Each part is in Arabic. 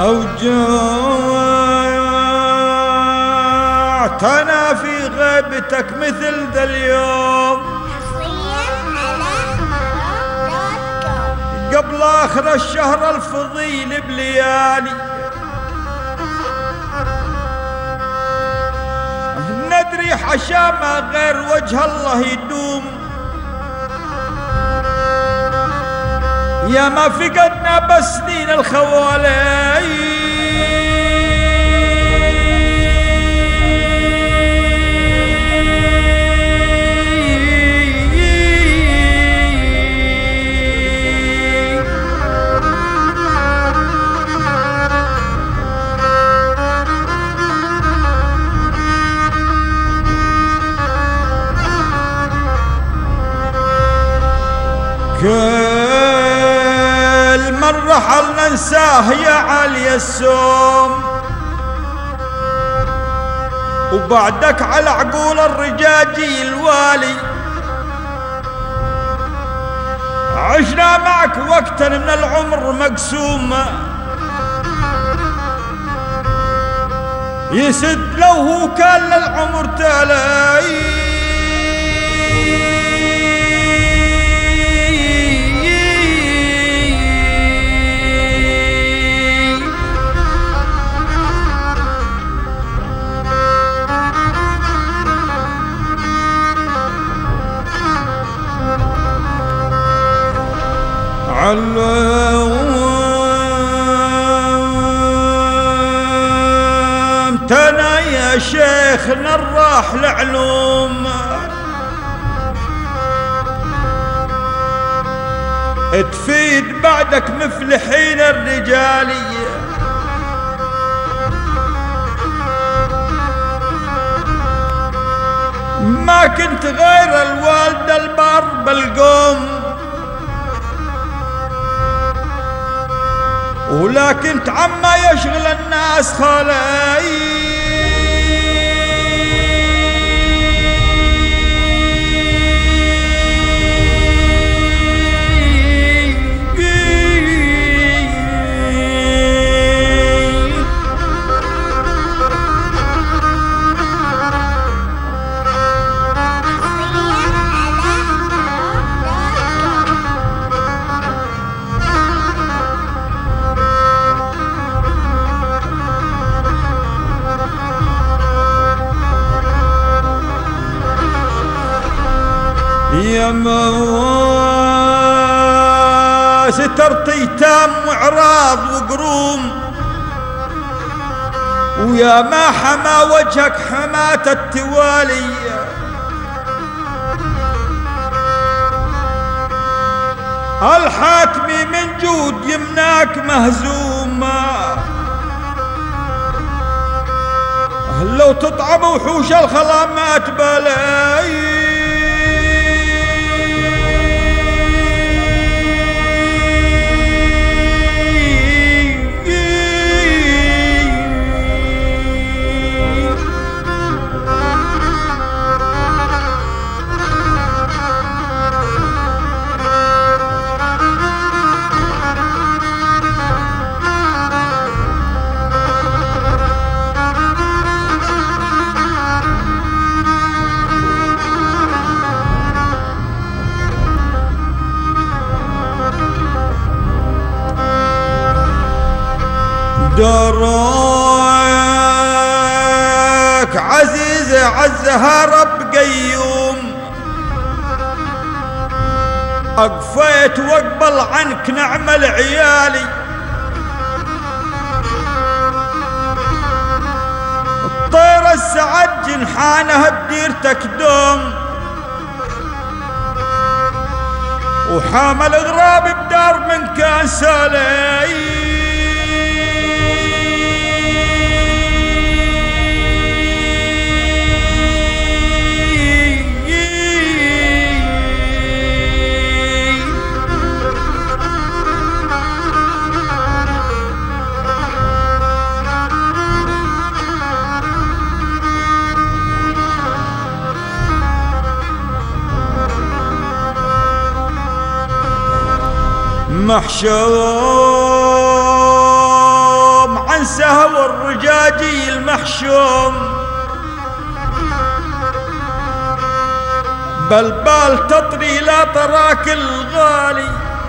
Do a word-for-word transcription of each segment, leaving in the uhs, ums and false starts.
أوجعتنا في غيبتك مثل ذا اليوم قبل آخر الشهر الفضيل بليالي ندري حشا ما غير وجه الله يدوم يا ما فقدنا بسنين الخوالي كل من رحل ننساه يا علي السوم وبعدك على عقول الرجاجي الوالي عشنا معك وقتا من العمر مقسوم يسد لو هو كان للعمر تالي علمتنا يا شيخنا الراح العلوم تفيد بعدك مفلحين الرجالية ما كنت غير الوالدة البر بالقوم ولكن عما يشغل الناس خلاي يا ما سترت ايتام وعراض وقروم ويا ما حما وجهك حماة التوالي الحاتمي من جود يمناك مهزومة لو تطعم وحوش الخلامات بلاي دروك عزيزة عزها رب قيوم أقفيت واقبل عنك نعمل عيالي الطير السعد جنحانه بديرتك دوم وحامل غراب بدار من كان سالي محشوم سهو الرجاجي المحشوم، بلبال تطري لا تراك الغالي،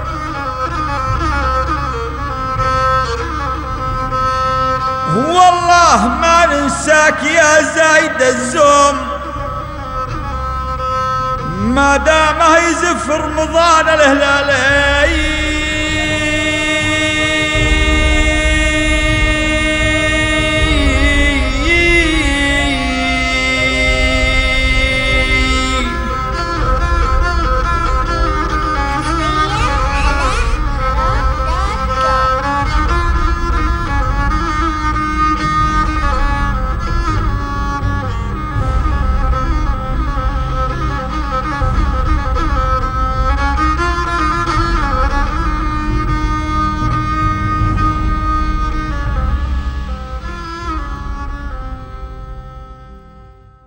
والله ما ننساك يا زايد الزوم، ما دام يزف رمضان الهلالين.